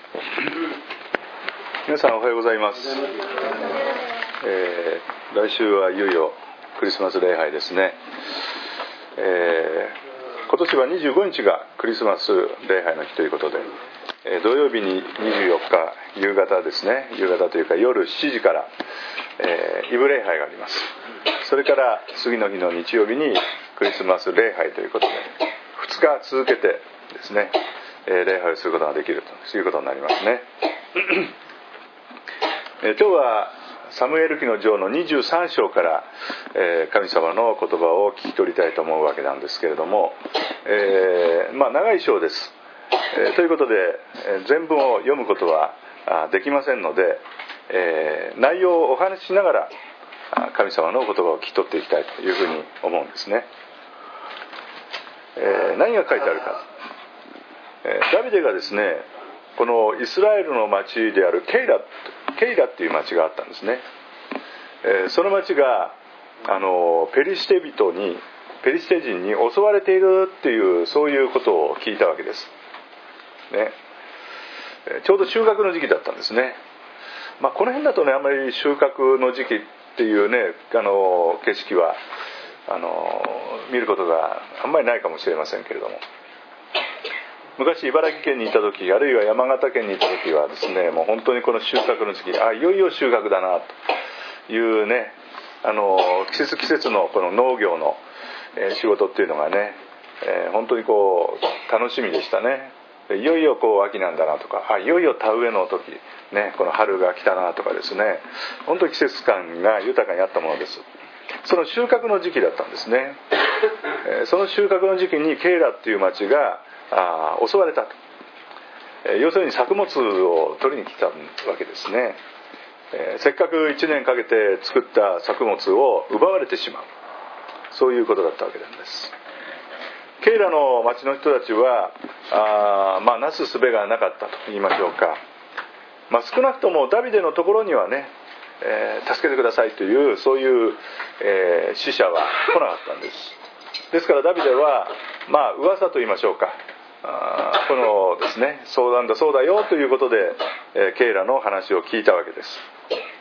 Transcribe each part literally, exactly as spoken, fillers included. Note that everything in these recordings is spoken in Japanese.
皆さんおはようございます。えー、来週はいよいよクリスマス礼拝ですね。えー、今年はにじゅうごにちがクリスマス礼拝の日ということで、えー、土曜日ににじゅうよっか夕方ですね、夕方というか夜しちじから、えー、イブ礼拝があります。それから次の日の日曜日にクリスマス礼拝ということでふつか続けてですね、えー、礼拝をすることができるということになりますね。えー、今日はサムエル記の上のにじゅうさん章から、えー、神様の言葉を聞き取りたいと思うわけなんですけれども、えー、まあ長い章です、えー、ということで、えー、全文を読むことはできませんので、えー、内容をお話ししながら神様の言葉を聞き取っていきたいというふうに思うんですね。えー、何が書いてあるか、えー、ダビデがですね、このイスラエルの町であるケイラケイラっていう町があったんですね。えー、その町があのペリシテ人にペリシテ人に襲われているっていうそういうことを聞いたわけです、ね。えー、ちょうど収穫の時期だったんですね。まあ、この辺だとね、あんまり収穫の時期っていうね、あの景色はあの見ることがあんまりないかもしれませんけれども、昔茨城県にいた時、あるいは山形県にいた時はですね、もう本当にこの収穫の時期、あ、いよいよ収穫だなというね、あの季節季節のこの農業の、えー、仕事っていうのがね、えー、本当にこう楽しみでしたね。いよいよこう秋なんだなとか、あ、いよいよ田植えの時ね、この春が来たなとかですね、本当に季節感が豊かにあったものです。その収穫の時期だったんですね。えー、その収穫の時期にケイラっていう町があ襲われたと、えー、要するに作物を取りに来たわけですね。えー、せっかくいちねんかけて作った作物を奪われてしまう、そういうことだったわけなんです。ケイラの町の人たちはあ、まあ、なすすべがなかったと言いましょうか、まあ、少なくともダビデのところにはね、えー、助けてくださいというそういう、えー、使者は来なかったんです。ですからダビデは、まあ噂と言いましょうか、あこのですね、相談だそうだよということで、えー、ケイラの話を聞いたわけです。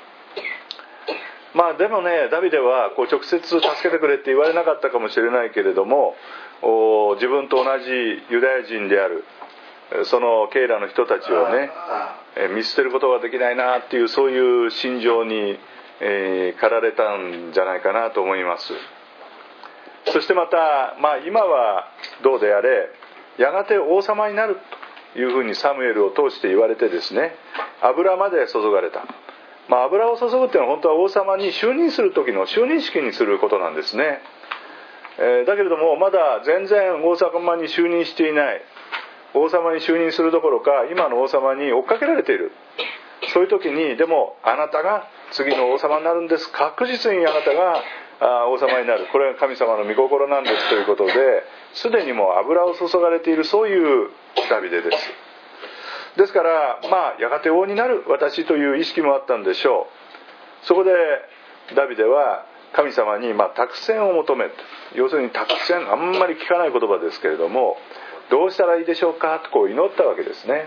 まあでもね、ダビデはこう直接助けてくれって言われなかったかもしれないけれども、自分と同じユダヤ人であるそのケイラの人たちをね、見捨てることができないなっていう、そういう心情に、えー、駆られたんじゃないかなと思います。そしてまた、まあ、今はどうであれ、やがて王様になるというふうにサムエルを通して言われてですね、油まで注がれた。まあ、油を注ぐっていうのは本当は王様に就任する時の就任式にすることなんですね。えー、だけれどもまだ全然王様に就任していない、王様に就任するどころか今の王様に追っかけられている、そういう時にでもあなたが次の王様になるんです、確実にあなたが王様になる、これが神様の御心なんですということで、すでにもう油を注がれている、そういうダビデです。ですからまあやがて王になる私という意識もあったんでしょう。そこでダビデは神様にまあ託戦を求める、要するに託戦、あんまり聞かない言葉ですけれども、どうしたらいいでしょうかとこう祈ったわけですね。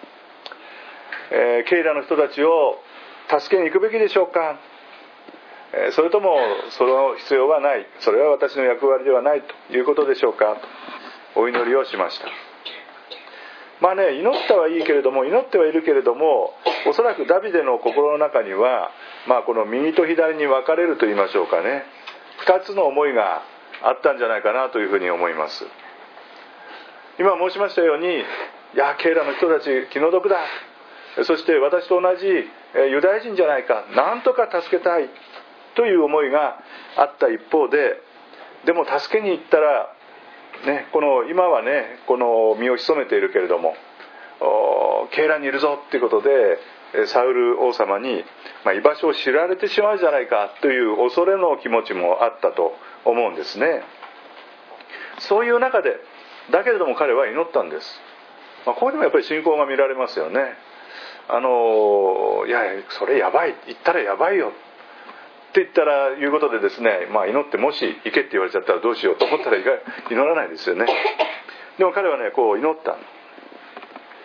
えー、ケイラの人たちを助けに行くべきでしょうか、えー、それともその必要はない、それは私の役割ではないということでしょうかとお祈りをしました。まあね、祈ったはいいけれども、祈ってはいるけれども、おそらくダビデの心の中には、まあ、この右と左に分かれると言いましょうかね、二つの思いがあったんじゃないかなというふうに思います。今申しましたように、いやケイラの人たち気の毒だ、そして私と同じユダヤ人じゃないか、なんとか助けたいという思いがあった一方で、でも助けに行ったらね、この今はね、この身を潜めているけれどもケイラにいるぞということでサウル王様に、まあ、居場所を知られてしまうじゃないかという恐れの気持ちもあったと思うんですね。そういう中でだけれども彼は祈ったんです。まあ、ここでもやっぱり信仰が見られますよね。あのいやそれやばい、言ったらやばいよって言ったらいうことでですね、まあ、祈ってもし行けって言われちゃったらどうしようと思ったら祈らないですよね。でも彼はねこう祈った。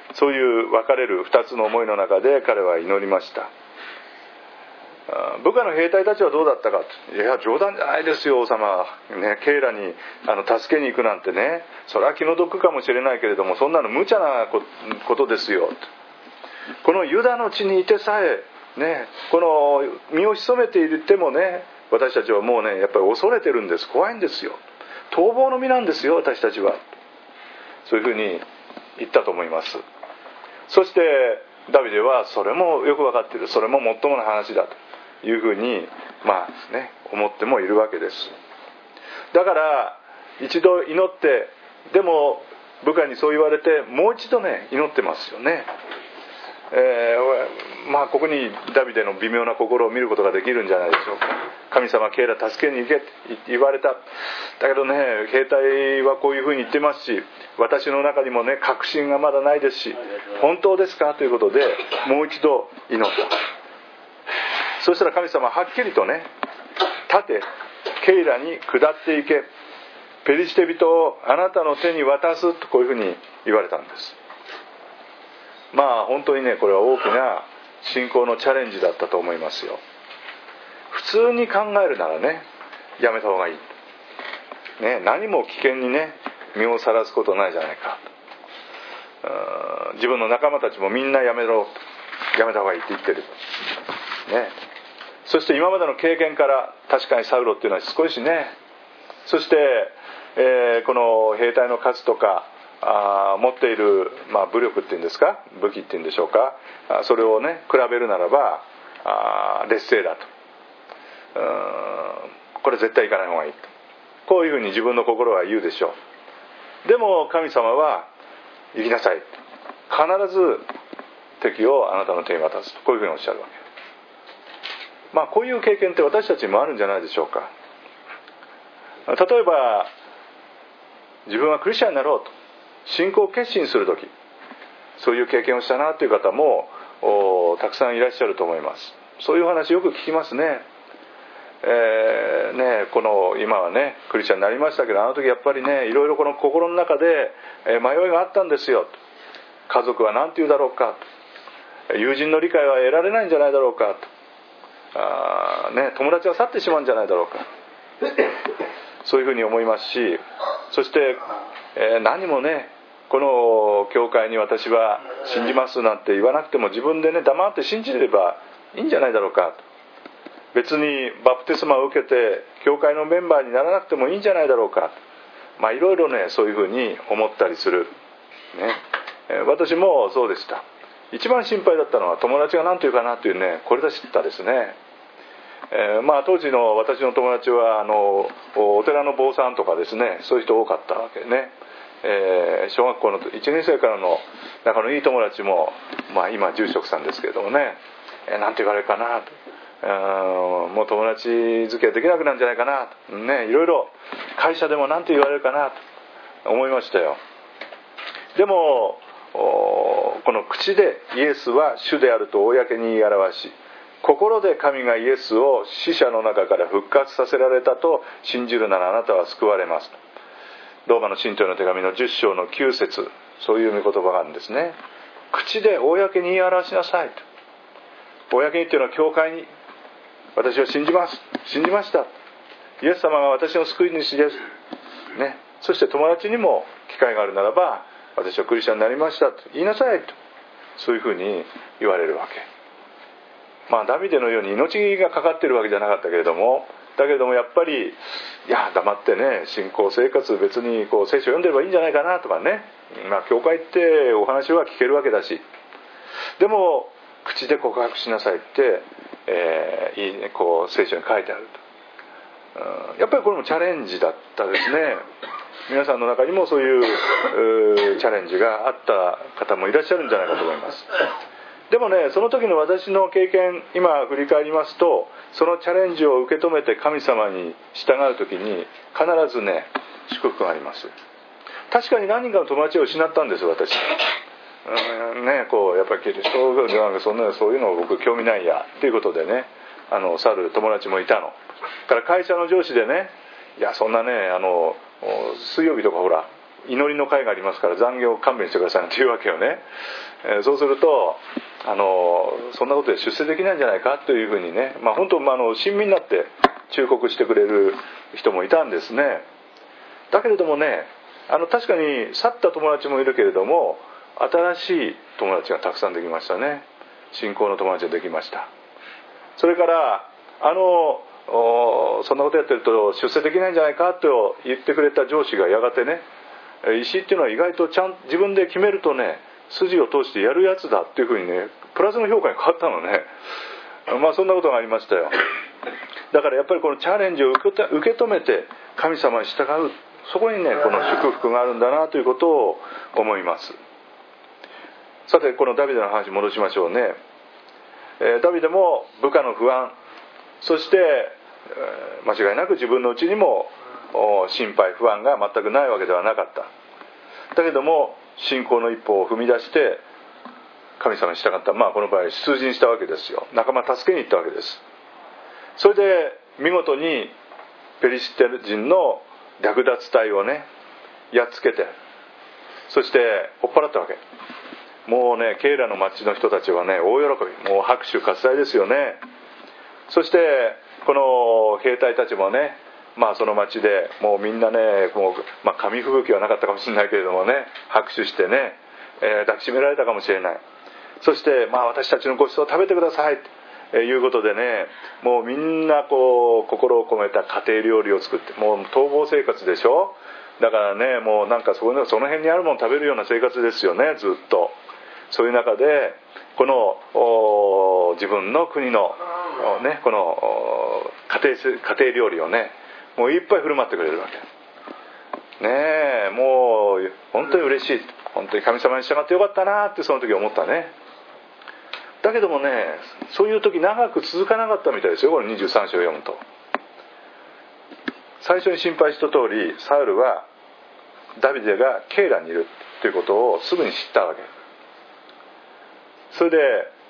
そういう分かれるふたつの思いの中で彼は祈りました。部下の兵隊たちはどうだったか。いや冗談じゃないですよ王様、ね、ケイラにあの助けに行くなんてね、それは気の毒かもしれないけれども、そんなの無茶なことですよ。このユダの地にいてさえ、ね、この身を潜めていてもね、私たちはもうねやっぱり恐れてるんです。怖いんですよ。逃亡の身なんですよ私たちは。そういうふうに言ったと思います。そしてダビデはそれもよく分かっている、それももっともな話だというふうにまあね思ってもいるわけです。だから一度祈って、でも部下にそう言われてもう一度ね祈ってますよね。えー、まあここにダビデの微妙な心を見ることができるんじゃないでしょうか。神様ケイラ助けに行けって言われた。だけどね兵隊はこういうふうに言ってますし、私の中にもね確信がまだないですし、本当ですかということでもう一度祈った。そしたら神様ははっきりとね、立てケイラに下っていけ、ペリシテ人をあなたの手に渡すとこういうふうに言われたんです。まあ本当にねこれは大きな信仰のチャレンジだったと思いますよ。普通に考えるならねやめた方がいい、ね、何も危険にね身をさらすことないじゃないか。自分の仲間たちもみんなやめろ、やめた方がいいって言ってる、ね、そして今までの経験から確かにサウロっていうのは少しね、そして、えー、この兵隊の数とかあ持っている、まあ、武力っていうんですか、武器っていうんでしょうか、それをね比べるならばあ劣勢だと、うーんこれ絶対行かない方がいいと、こういうふうに自分の心は言うでしょう。でも神様は行きなさい、必ず敵をあなたの手に渡すと、こういうふうにおっしゃるわけ。まあこういう経験って私たちにもあるんじゃないでしょうか。例えば自分はクリスチャンになろうと信仰を決心するとき、そういう経験をしたなという方もたくさんいらっしゃると思います。そういう話よく聞きますね。えー、ねこの今はねクリスチャンになりましたけど、あの時やっぱりねいろいろこの心の中で迷いがあったんですよ。家族は何て言うだろうかと、友人の理解は得られないんじゃないだろうかと、あ、ね、友達は去ってしまうんじゃないだろうか、そういうふうに思いますし、そして、えー、何もねこの教会に私は信じますなんて言わなくても自分でね黙って信じればいいんじゃないだろうか、別にバプテスマを受けて教会のメンバーにならなくてもいいんじゃないだろうか、まあいろいろねそういうふうに思ったりする、ね、私もそうでした。一番心配だったのは友達が何と言うかなというね、これで知ったですね。えー、まあ当時の私の友達はあのお寺の坊さんとかですね、そういう人多かったわけね。えー、小学校のいちねん生からの仲のいい友達も、まあ、今住職さんですけれどもね、えー、なんて言われるかなと、えー、もう友達付き合いできなくなるんじゃないかなと、ね、いろいろ会社でもなんて言われるかなと思いましたよ。でもこの口でイエスは主であると公に言い表し、心で神がイエスを死者の中から復活させられたと信じるならあなたは救われます。ローマの信徒への手紙のじゅっ章のきゅう節、そういう御言葉があるんですね。口で公に言い表しなさいと。公にっていうのは教会に、私は信じます、信じました、イエス様が私の救い主です、ね、そして友達にも機会があるならば私はクリスチャンになりましたと言いなさいと、そういうふうに言われるわけ。まあダビデのように命がかかっているわけじゃなかったけれども、だけれどもやっぱりいや黙ってね信仰生活別にこう聖書を読んでればいいんじゃないかなとかね、まあ教会ってお話は聞けるわけだし、でも口で告白しなさいって、えー、いいね、こう聖書に書いてあると、うん、やっぱりこれもチャレンジだったですね。皆さんの中にもそういうチャレンジがあった方もいらっしゃるんじゃないかと思います。でもね、その時の私の経験今振り返りますと、そのチャレンジを受け止めて神様に従う時に必ずね祝福があります。確かに何人かの友達を失ったんです私、うんね、こうやっぱりキリストなんかそんなそういうの僕興味ないやっていうことでね、あの去る友達もいたの。から会社の上司でね、いやそんなねあの水曜日とかほら祈りの会がありますから残業勘弁してくださいって言うわけよね。えー、そうするとあのそんなことで出世できないんじゃないかというふうにね、まあ、本当、まあ、あの親身になって忠告してくれる人もいたんですね。だけれどもね、あの確かに去った友達もいるけれども新しい友達がたくさんできましたね。信仰の友達ができました。それからあのそんなことやってると出世できないんじゃないかと言ってくれた上司がやがてね、石井っていうのは意外とちゃん自分で決めるとね筋を通してやるやつだっていうふうにねプラスの評価に変わったのね。まあそんなことがありましたよ。だからやっぱりこのチャレンジを受け止めて神様に従う、そこにねこの祝福があるんだなということを思います。さてこのダビデの話に戻しましょうね。ダビデも部下の不安、そして間違いなく自分のうちにも心配不安が全くないわけではなかった。だけども信仰の一歩を踏み出して神様に従った。まあこの場合出陣したわけですよ。仲間助けに行ったわけです。それで見事にペリシテ人の略奪隊をねやっつけて、そして追っ払ったわけ。もうねケイラの町の人たちはね大喜び、もう拍手喝采ですよね。そしてこの兵隊たちもね、まあその町でもうみんなねもう、まあ、紙吹雪はなかったかもしれないけれどもね拍手してね、えー、抱きしめられたかもしれない。そしてまあ私たちのごちそうを食べてくださいということでね、もうみんなこう心を込めた家庭料理を作って、もう逃亡生活でしょ。だからねもうなんかそういうのその辺にあるものを食べるような生活ですよね、ずっと。そういう中でこの自分の国の、ね、この家庭、家庭料理をねもういっぱい振る舞ってくれるわけね。えもう本当に嬉しい、本当に神様に従ってよかったなってその時思ったね。だけどもねそういう時長く続かなかったみたいですよ。このにじゅうさん章を読むと最初に心配した通りサウルはダビデがケイラにいるということをすぐに知ったわけ。それで、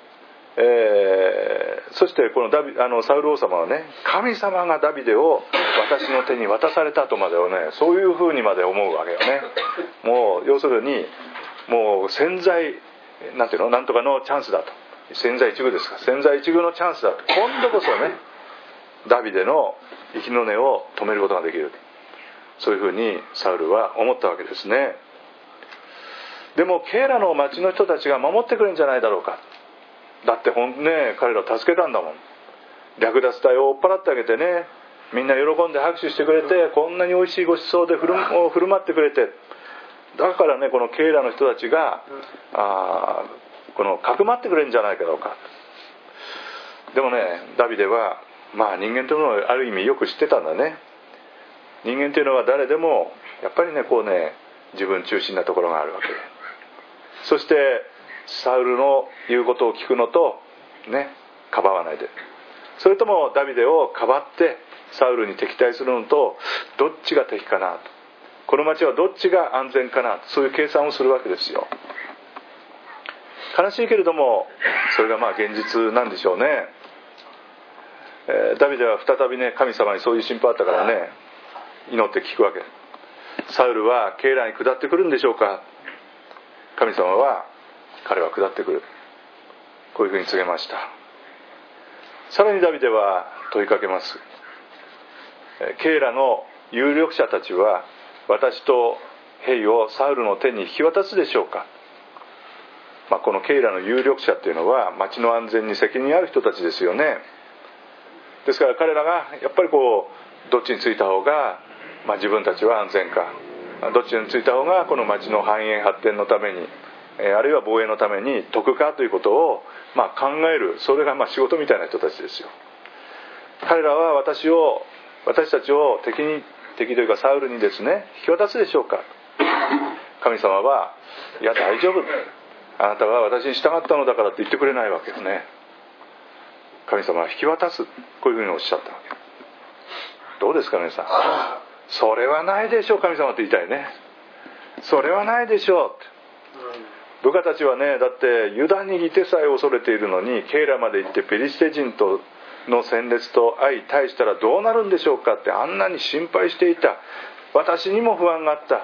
えー、そしてこのダビあのサウル王様はね神様がダビデを私の手に渡されたとまでをねそういうふうにまで思うわけよね。もう要するにもう千載なんていうのなんとかのチャンスだと、千載一遇ですか、千載一遇のチャンスだと、今度こそねダビデの息の根を止めることができる、そういうふうにサウルは思ったわけですね。でもケイラの町の人たちが守ってくれるんじゃないだろうか。だってほんね彼らを助けたんだもん。略奪隊を追っ払ってあげてね、みんな喜んで拍手してくれて、こんなに美味しいごちそうで振る振る舞ってくれて、だからねこのケイラの人たちがあこのかくまってくれるんじゃないかどうか。でもねダビデはまあ人間というのをある意味よく知ってたんだね。人間というのは誰でもやっぱりねこうね自分中心なところがあるわけで、そしてサウルの言うことを聞くのとねかばわないで、それともダビデをかばってサウルに敵対するのとどっちが敵かなと、この町はどっちが安全かな、そういう計算をするわけですよ。悲しいけれどもそれがまあ現実なんでしょうね。えー、ダビデは再びね神様にそういう心配あったからね祈って聞くわけ。サウルはケイラに下ってくるんでしょうか。神様は彼は下ってくる、こういうふうに告げました。さらにダビデは問いかけます。ケイラの有力者たちは私と兵をサウルの手に引き渡すでしょうか。まあ、このケイラの有力者っていうのは町の安全に責任ある人たちですよね。ですから彼らがやっぱりこうどっちについた方が、まあ、自分たちは安全か、どっちについた方がこの町の繁栄発展のために、あるいは防衛のために得かということをまあ考える、それがまあ仕事みたいな人たちですよ。彼らは私を私たちを敵に敵というかサウルにですね引き渡すでしょうか。神様はいや大丈夫、あなたは私に従ったのだからと言ってくれないわけですね。神様は引き渡す、こういうふうにおっしゃったわけ。どうですか皆さん。それはないでしょう神様って言いたいね。それはないでしょうって。部下たちはねだってユダにいてさえ恐れているのにケイラまで行ってペリシテ人との戦列と相対したらどうなるんでしょうかってあんなに心配していた。私にも不安があった。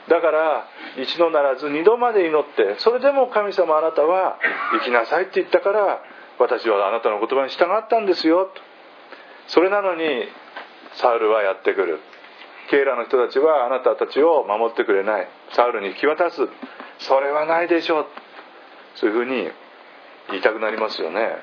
だから一度ならず二度まで祈って、それでも神様あなたは生きなさいって言ったから私はあなたの言葉に従ったんですよと。それなのにサウルはやってくる。ケイラの人たちはあなたたちを守ってくれない、サウルに引き渡す、それはないでしょう。そういうふうに言いたくなりますよね。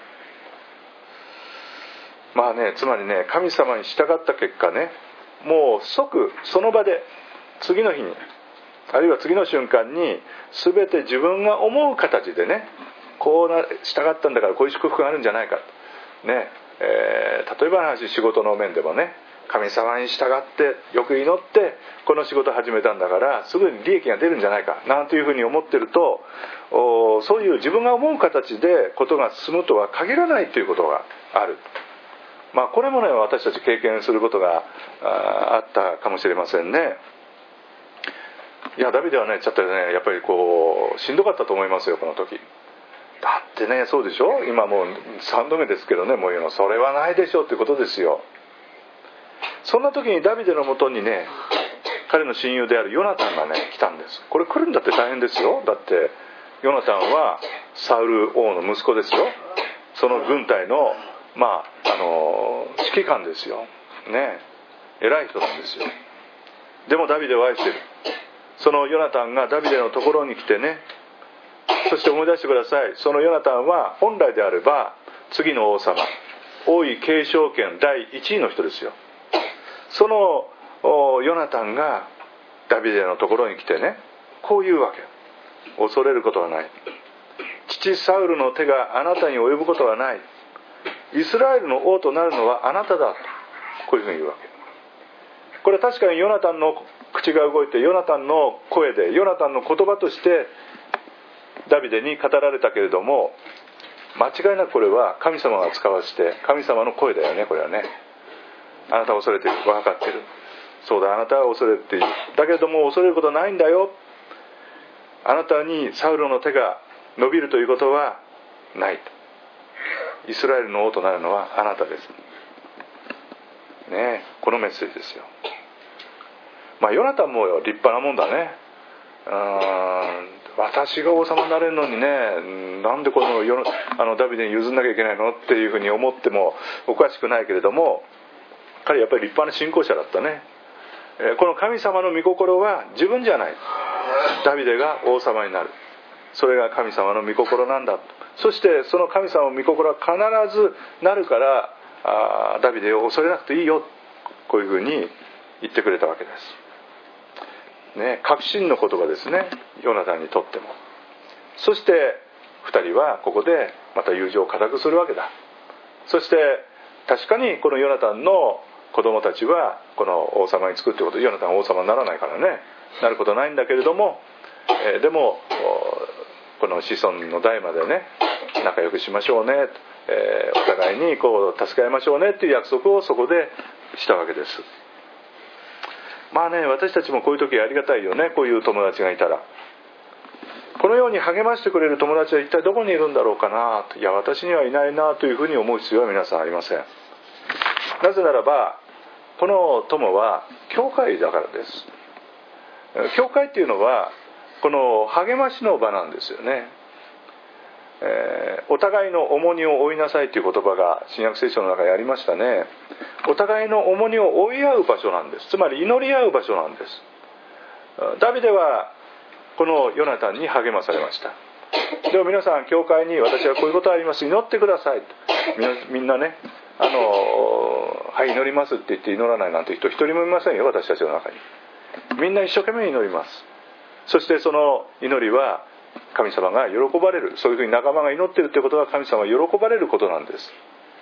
まあね、つまりね、神様に従った結果ね、もう即その場で次の日に、あるいは次の瞬間に全て自分が思う形でね、こうな従ったんだからこういう祝福があるんじゃないかね、えー、例えばの話、仕事の面でもね、神様に従ってよく祈ってこの仕事始めたんだからすぐに利益が出るんじゃないかなんていうふうに思ってると、そういう自分が思う形でことが進むとは限らないということがある。まあこれもね、私たち経験することがあったかもしれませんね。いやダビデはね、ちょっとね、やっぱりこうしんどかったと思いますよ、この時。だってね、そうでしょ、今もうさんどめですけどね、もう言うのそれはないでしょうってことですよ。そんな時にダビデのもとにね、彼の親友であるヨナタンがね来たんです。これ来るんだって大変ですよ。だってヨナタンはサウル王の息子ですよ。その軍隊のまああの指揮官ですよね、偉い人なんですよ。でもダビデを愛している。そのヨナタンがダビデのところに来てね、そして思い出してください。そのヨナタンは本来であれば次の王様、王位継承権だいいちいの人ですよ。そのヨナタンがダビデのところに来てね、こう言うわけ。恐れることはない。父サウルの手があなたに及ぶことはない。イスラエルの王となるのはあなただと、こういうふうに言うわけ。これは確かにヨナタンの口が動いて、ヨナタンの声で、ヨナタンの言葉としてダビデに語られたけれども、間違いなくこれは神様が使わせて、神様の声だよね、これはね。あなたは恐れている、分かっている、そうだ、あなたは恐れている、だけれども恐れることはないんだよ。あなたにサウルの手が伸びるということはないと。イスラエルの王となるのはあなたですね。えこのメッセージですよ。まあヨナタンも立派なもんだね。うーん、私が王様になれるのにね、なんでこの世のあのダビデに譲んなきゃいけないのっていうふうに思ってもおかしくないけれども、彼やっぱり立派な信仰者だったね。この神様の御心は自分じゃない、ダビデが王様になる、それが神様の御心なんだ。そしてその神様の御心は必ずなるから、あダビデを恐れなくていいよ、こういうふうに言ってくれたわけですね。確信の言葉ですね、ヨナタンにとっても。そしてふたりはここでまた友情を固くするわけだ。そして確かにこのヨナタンの子供たちはこの王様につくってこと、ヨナタンは王様にならないからね、なることないんだけれども、えー、でもこの子孫の代までね、仲良くしましょうね、えー、お互いにこう助け合いましょうねっていう約束をそこでしたわけです。まあね、私たちもこういう時ありがたいよね、こういう友達がいたら。このように励ましてくれる友達は一体どこにいるんだろうかなと、いや私にはいないなというふうに思う必要は皆さんありません。なぜならばこの友は教会だからです。教会っていうのはこの励ましの場なんですよね。えー、お互いの重荷を負いなさいという言葉が新約聖書の中にありましたね。お互いの重荷を負い合う場所なんです。つまり祈り合う場所なんです。ダビデはこのヨナタンに励まされました。でも皆さん教会に私はこういうことあります、祈ってくださいと、みんなね、あのはい祈りますって言って祈らないなんて人一人もいませんよ、私たちの中に。みんな一生懸命祈ります。そしてその祈りは神様が喜ばれる、そういうふうに仲間が祈っているということは神様が喜ばれることなんです。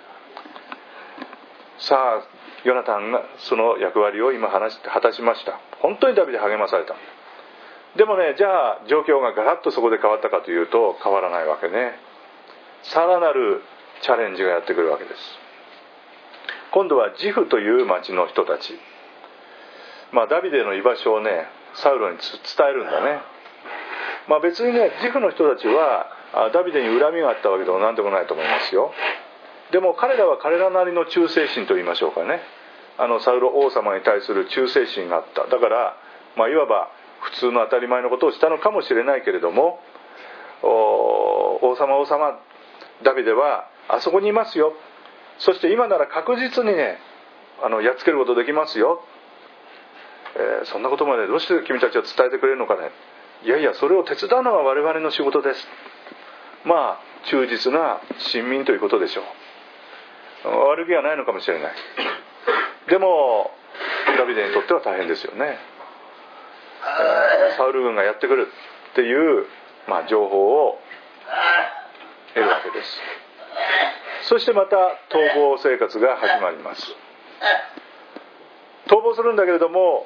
さあヨナタンがその役割を今話して果たしました。本当にダビデ励まされた。でもね、じゃあ状況がガラッとそこで変わったかというと変わらないわけね。さらなるチャレンジがやってくるわけです。今度はジフという町の人たち、まあ、ダビデの居場所をねサウロに伝えるんだね。まあ、別にねジフの人たちはダビデに恨みがあったわけでも何でもないと思いますよ。でも彼らは彼らなりの忠誠心と言いましょうかね、あのサウロ王様に対する忠誠心があった。だから、まあ、いわば普通の当たり前のことをしたのかもしれないけれども、王様王様ダビデはあそこにいますよ、そして今なら確実にねあのやっつけることできますよ、えー、そんなことまでどうして君たちは伝えてくれるのかね。いやいや、それを手伝うのは我々の仕事です。まあ忠実な臣民ということでしょう。悪気はないのかもしれない。でもダビデにとっては大変ですよね。えー、サウル軍がやってくるっていう、まあ、情報を得るわけです。そしてまた逃亡生活が始まります。逃亡するんだけれども、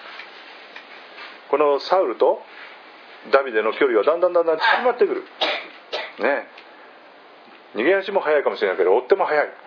このサウルとダビデの距離はだんだんだんだん縮まってくるね。逃げ足も速いかもしれないけど追っても速い、うん、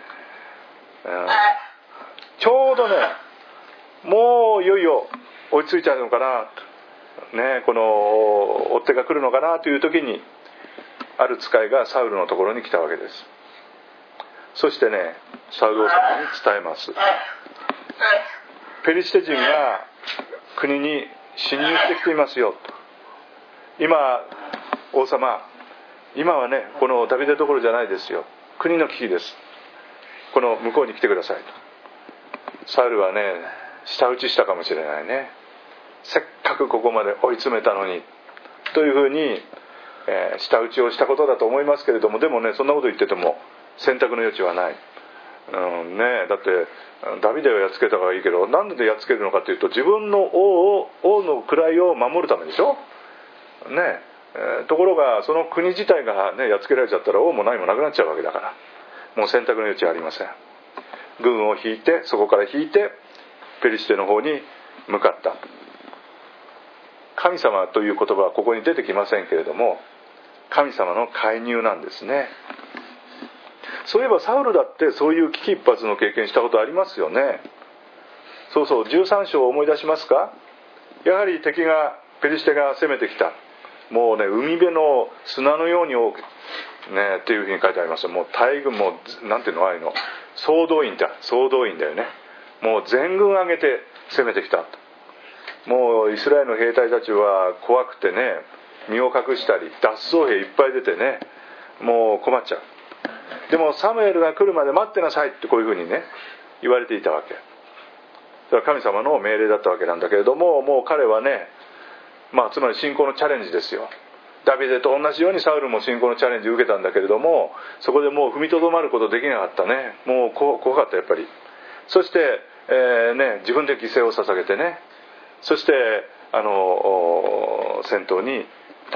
ちょうどねもういよいよ追いついちゃうのかな、ね、この追っ手が来るのかなという時にある使いがサウルのところに来たわけです。そしてねサウル王様に伝えます。ペリシテ人が国に侵入してきていますよと。今王様、今はねこのダビデどころじゃないですよ、国の危機です、この向こうに来てくださいと。サウルはね舌打ちしたかもしれないね。せっかくここまで追い詰めたのにというふうに、えー、舌打ちをしたことだと思いますけれども、でもねそんなこと言ってても選択の余地はない、うんね、だってダビデをやっつけたからいいけど、なんでやっつけるのかというと自分の王を王の位を守るためでしょね。えー、ところがその国自体が、ね、やっつけられちゃったら王も何もなくなっちゃうわけだから、もう選択の余地はありません。軍を引いて、そこから引いてペリシテの方に向かった。神様という言葉はここに出てきませんけれども、神様の介入なんですね。そういえばサウルだってそういう危機一髪の経験したことありますよね。そうそう、じゅうさん章を思い出しますか。やはり敵がペリシテが攻めてきた。もうね海辺の砂のように多くねっていうふうに書いてあります。もう大軍もなんていうのああいうの総動員だ総動員だよね。もう全軍挙げて攻めてきた。もうイスラエルの兵隊たちは怖くてね身を隠したり脱走兵いっぱい出てねもう困っちゃう。でもサムエルが来るまで待ってなさいってこういうふうにね言われていたわけ。それは神様の命令だったわけなんだけれども、もう彼はねまあつまり信仰のチャレンジですよ。ダビデと同じようにサウルも信仰のチャレンジを受けたんだけれども、そこでもう踏みとどまることできなかったね。もう怖かったやっぱり。そして、えーね、自分で犠牲を捧げてね、そしてあの戦闘に立った。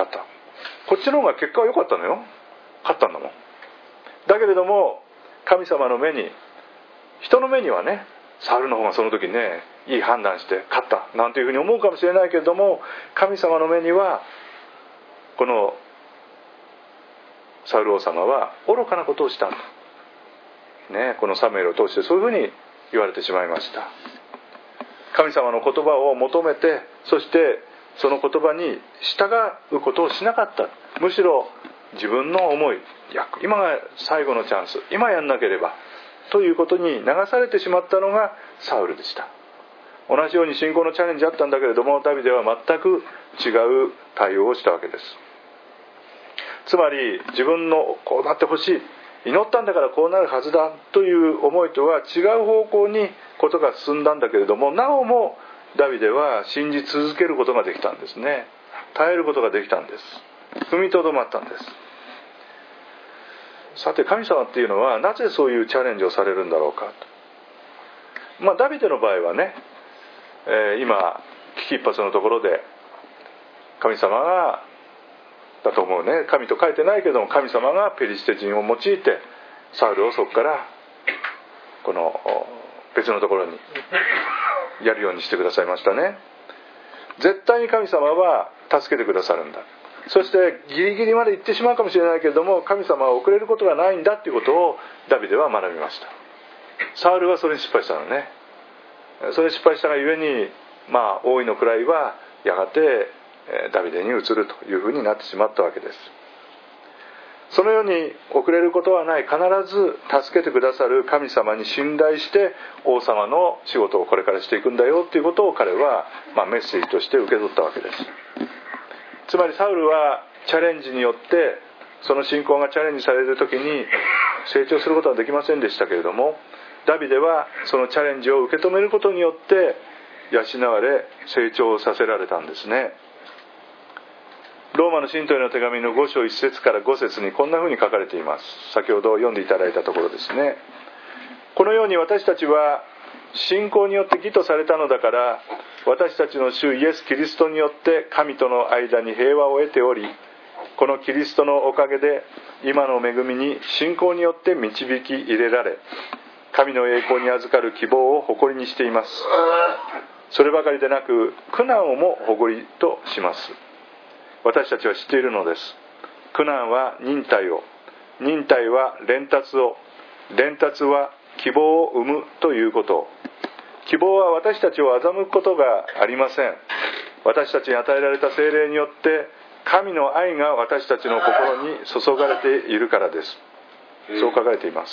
こっちの方が結果は良かったのよ。勝ったんだもん。だけれども神様の目に、人の目にはねサウルの方がその時ねいい判断して勝ったなんていうふうに思うかもしれないけれども、神様の目にはこのサウル王様は愚かなことをしたと、ね、このサムエルを通してそういうふうに言われてしまいました。神様の言葉を求めて、そしてその言葉に従うことをしなかった。むしろ自分の思い、いや今が最後のチャンス、今やんなければということに流されてしまったのがサウルでした。同じように信仰のチャレンジあったんだけれども、ダビデは全く違う対応をしたわけです。つまり自分のこうなってほしい、祈ったんだからこうなるはずだという思いとは違う方向にことが進んだんだけれども、なおもダビデは信じ続けることができたんですね。耐えることができたんです。踏みとどまったんです。さて神様っていうのはなぜそういうチャレンジをされるんだろうかと。まあダビデの場合はね、えー、今危機一髪のところで神様がだと思うね、神と書いてないけども神様がペリシテ人を用いてサウルをそこからこの別のところにやるようにしてくださいましたね。絶対に神様は助けてくださるんだ。そしてギリギリまで行ってしまうかもしれないけれども神様は遅れることがないんだということをダビデは学びました。サウルはそれに失敗したのね。それに失敗したがゆえに、まあ王位の位はやがてダビデに移るというふうになってしまったわけです。 そのように遅れることはない、必ず助けてくださる神様に信頼して王様の仕事をこれからしていくんだよということを彼は、まあ、メッセージとして受け取ったわけです。つまりサウルはチャレンジによって、その信仰がチャレンジされる時に成長することはできませんでしたけれども、ダビデはそのチャレンジを受け止めることによって養われ成長させられたんですね。ローマの信徒への手紙のご章いっ節からご節にこんなふうに書かれています。先ほど読んでいただいたところですね。このように私たちは信仰によって義とされたのだから、私たちの主イエス・キリストによって神との間に平和を得ており、このキリストのおかげで今の恵みに信仰によって導き入れられ、神の栄光に預かる希望を誇りにしています。そればかりでなく苦難をも誇りとします。私たちは知っているのです。苦難は忍耐を、忍耐は連達を、連達は希望を生むということ。希望は私たちを欺くことがありません。私たちに与えられた聖霊によって神の愛が私たちの心に注がれているからです。そう書かれています。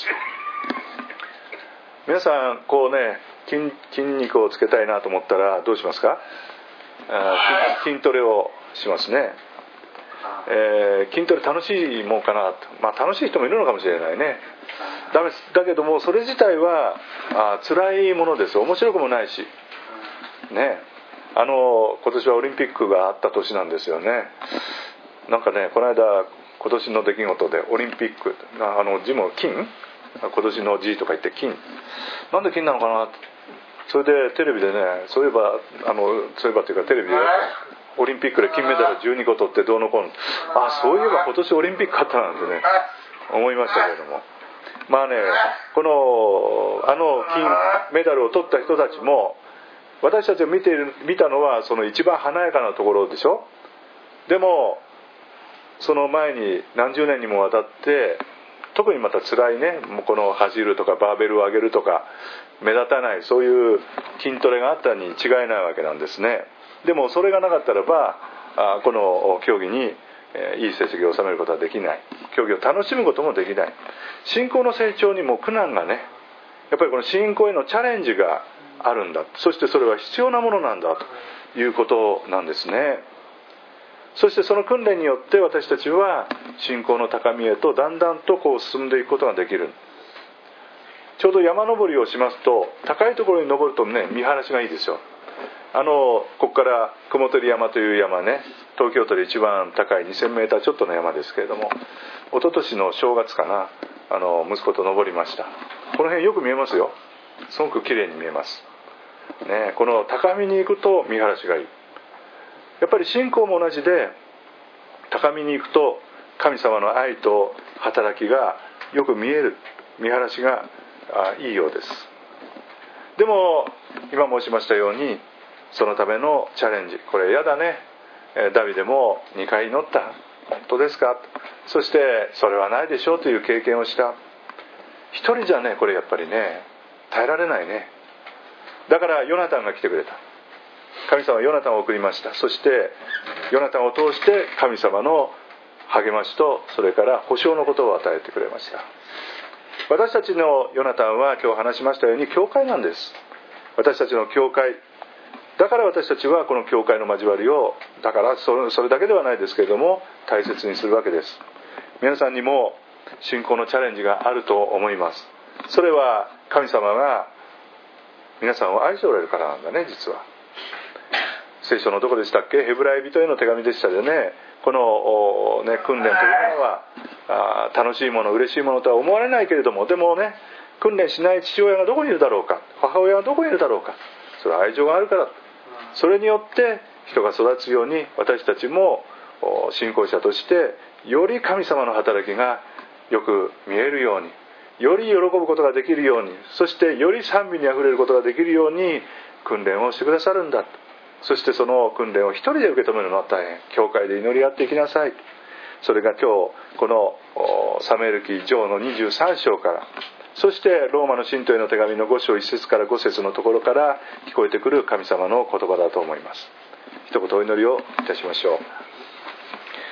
皆さんこうね、 筋, 筋肉をつけたいなと思ったらどうしますか？あ 筋, 筋トレをしますね。えー、筋トレ楽しいもんかなと、まあ、楽しい人もいるのかもしれないね。 だ, めだけどもそれ自体はあ辛いものです。面白くもないしね。あの今年はオリンピックがあった年なんですよね。なんかね、この間今年の出来事でオリンピック、あの字も金、今年の G とか言って金、なんで金なのかな。それでテレビでね、そういえばあのそういえばというかテレビでオリンピックで金メダルじゅうにこ取ってどうのこうの、あ、そういえば今年オリンピックあったなんてね思いましたけれども、まあね、このあの金メダルを取った人たちも私たちが見ている見たのはその一番華やかなところでしょ。でもその前に何十年にもわたって特にまた辛いね、この走るとかバーベルを上げるとか目立たない、そういう筋トレがあったに違いないわけなんですね。でもそれがなかったらばこの競技にいい成績を収めることはできない、競技を楽しむこともできない。信仰の成長にも苦難がね、やっぱりこの信仰へのチャレンジがあるんだ、そしてそれは必要なものなんだということなんですね。そしてその訓練によって私たちは信仰の高みへとだんだんとこう進んでいくことができる。ちょうど山登りをしますと高いところに登るとね、見晴らしがいいですよ。あのここから雲取山という山ね、東京都で一番高いにせんメーターちょっとの山ですけれども、一昨年の正月かな、あの息子と登りました。この辺よく見えますよ。すごく綺麗に見えますね。この高みに行くと見晴らしがいい。やっぱり信仰も同じで、高みに行くと神様の愛と働きがよく見える、見晴らしがいいようです。でも今申しましたようにそのためのチャレンジ、これやだね。ダビデもにかい祈った。本当ですか。そしてそれはないでしょうという経験をした。一人じゃね、これやっぱりね耐えられないね。だからヨナタンが来てくれた。神様はヨナタンを送りました。そしてヨナタンを通して神様の励ましとそれから保証のことを与えてくれました。私たちのヨナタンは今日話しましたように教会なんです。私たちの教会だから、私たちはこの教会の交わりをだからそれだけではないですけれども大切にするわけです。皆さんにも信仰のチャレンジがあると思います。それは神様が皆さんを愛しておられるからなんだね。実は聖書のどこでしたっけ、ヘブライ人への手紙でしたよね。この、ね、訓練というものはあ楽しいもの嬉しいものとは思われないけれども、でもね、訓練しない父親がどこにいるだろうか、母親がどこにいるだろうか、それは愛情があるから。それによって人が育つように私たちも信仰者としてより神様の働きがよく見えるように、より喜ぶことができるように、そしてより賛美にあふれることができるように訓練をしてくださるんだ。そしてその訓練を一人で受け止めるのは大変。教会で祈り合っていきなさい。それが今日このサムエル記上のにじゅうさん章から、そしてローマの信徒への手紙のご章いっ節からご節のところから聞こえてくる神様の言葉だと思います。一言お祈りをいたしましょう。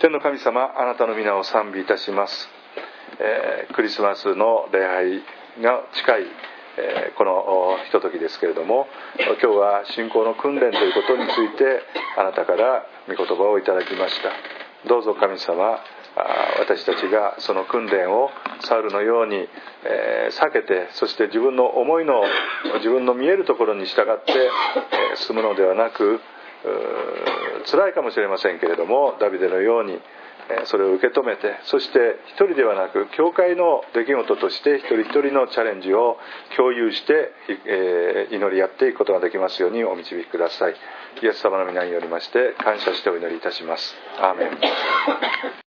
天の神様、あなたの皆を賛美いたします。えー、クリスマスの礼拝が近い、えー、このひとときですけれども、今日は信仰の訓練ということについてあなたから御言葉をいただきました。どうぞ神様、私たちがその訓練をサウルのように、えー、避けて、そして自分の思いの自分の見えるところに従って、えー、進むのではなく、辛いかもしれませんけれども、ダビデのようにそれを受け止めて、そして一人ではなく教会の出来事として一人一人のチャレンジを共有して、えー、祈りやっていくことができますようにお導きください。イエス様の皆によりまして感謝してお祈りいたします。アーメン。